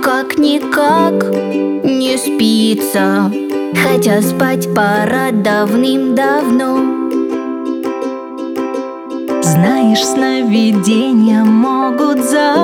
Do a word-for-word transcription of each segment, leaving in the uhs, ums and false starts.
Как-никак не спится, хотя спать пора давным-давно. Знаешь, сновидения могут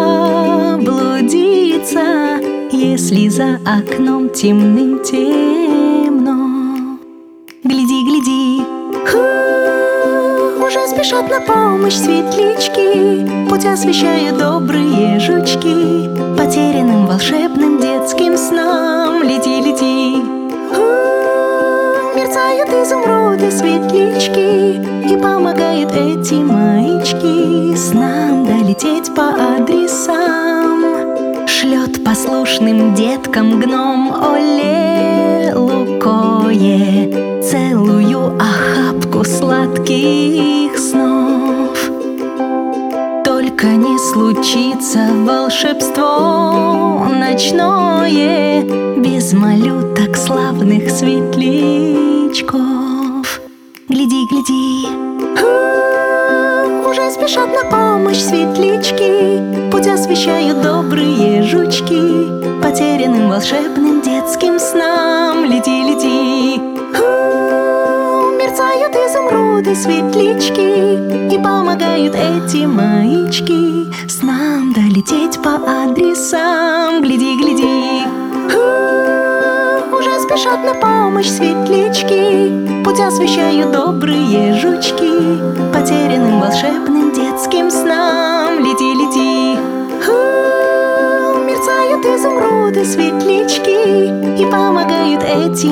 заблудиться, если за окном темным-темно. Гляди, гляди, ху, уже спешат на помощь светлячки, путь освещают добрые жучки, потерянным волшебным детским снам. Лети, лети, ху, мерцают изумруды светлячки, и помогают эти маячки с нам долететь по адресам. Шлет послушным деткам гном Оле Лукое целую охапку сладких снов. Только не случится волшебство ночное без малюток славных светлячков. Гляди, гляди, уже спешат на помощь светлячки, путь освещают добрые жучки, потерянным волшебным детским снам. Лети, лети, мерцают изумруды светлячки, и помогают эти маячки с нам долететь по адресам. Гляди, гляди, уже спешат на помощь светлячки, путь освещают добрые жучки, потерянным волшебным детским снам. Лети, лети, мерцают изумруды светлячки, и помогают эти